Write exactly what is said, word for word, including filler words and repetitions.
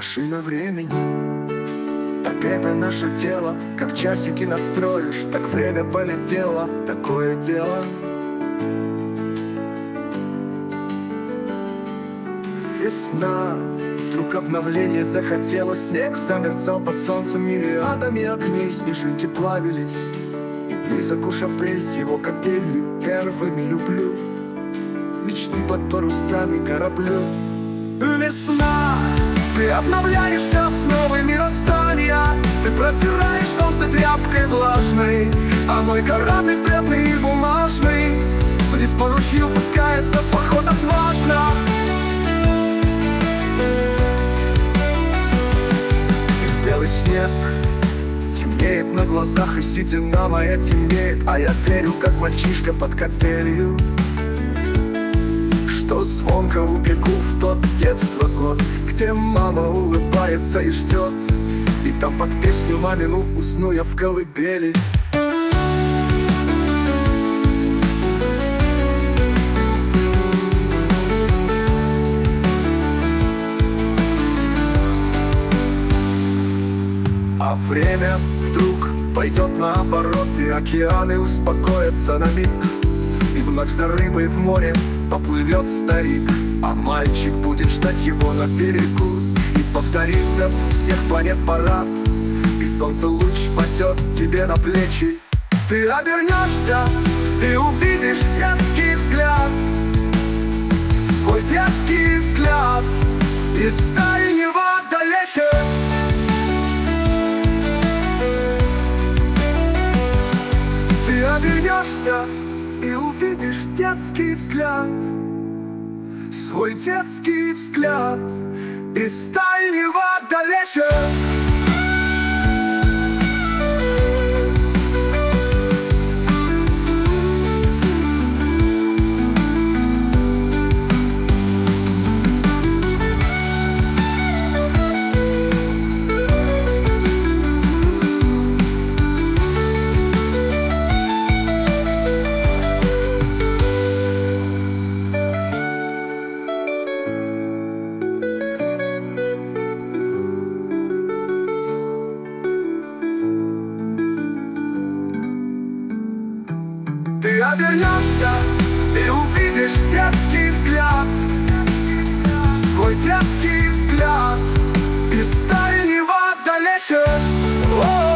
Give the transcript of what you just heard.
Машина времени, так это наше тело. Как часики настроишь, так время полетело. Такое дело. Весна, вдруг обновление захотелось. Снег замерцал под солнцем мириадами огней. Снежинки плавились, и близок уж апрель с его капелью. Первыми люблю мечты под парусами кораблю. Весна, ты обновляешься с новыми расстания. Ты протираешь солнце тряпкой влажной, а мой корабль бедный и бумажный вниз по ручью пускается в поход отважно. Белый снег темнеет на глазах, и седина моя темнеет. А я верю, как мальчишка под капелью, что звонко убегу в тот детство год, где мама улыбается и ждет. И там под песню мамину усну я в колыбели. А время вдруг пойдет наоборот, и океаны успокоятся на миг, и вновь за рыбой в море поплывет старик, а мальчик будет ждать его на берегу. И повторится всех планет парад, и солнце луч падет тебе на плечи. Ты обернешься и увидишь детский взгляд, свой детский взгляд из дальнего далече. Ты обернешься и увидишь детский взгляд, свой детский взгляд из дальнего далече. Ты обернешься и увидишь детский взгляд, свой детский взгляд из дальнего далече.